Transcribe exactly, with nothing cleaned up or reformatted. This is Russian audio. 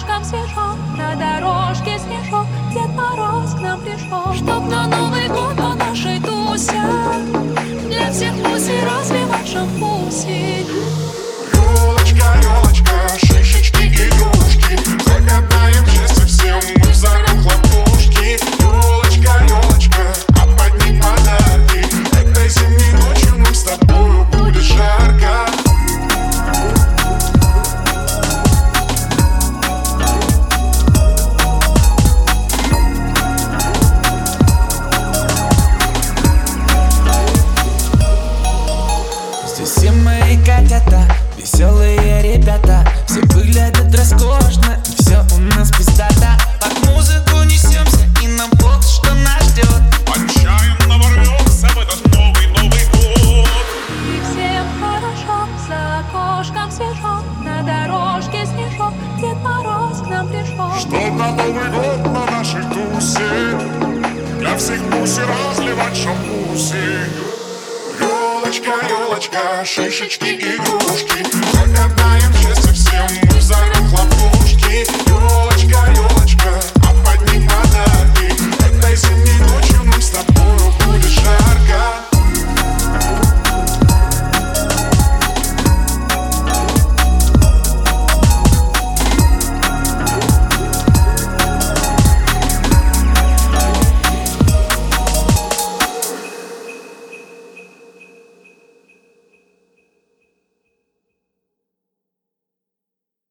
окошком свежо, на дорожке снежок, Дед Мороз к нам пришел. Чтоб на Новый год по нашей тусе для всех пуси развивать шампуси. Ёлочка, ёлочка, шишечки, игрушки, загадаем счастье всем, мы взорвем хлопушки. Ёлочка, ёлочка, а под ней подарки, этой зимней ночью нам с тобою будет жарко. Здесь все мои котята, веселые ребята, все выглядят роскошно, и все у нас пиздата. Под музыку несемся, и нам бог, что нас ждет. Отчаянно ворвемся в этот новый Новый год. И всем хорошо, за окошком свежо, на дорожке снежок, Дед Мороз к нам пришел. Чтоб на Новый год на нашей тусе для всех пуси разливать шампуси. Ёлочка, ёлочка, шишечки, игрушки, загадаем счастье всем, мы взорвем хлопушки.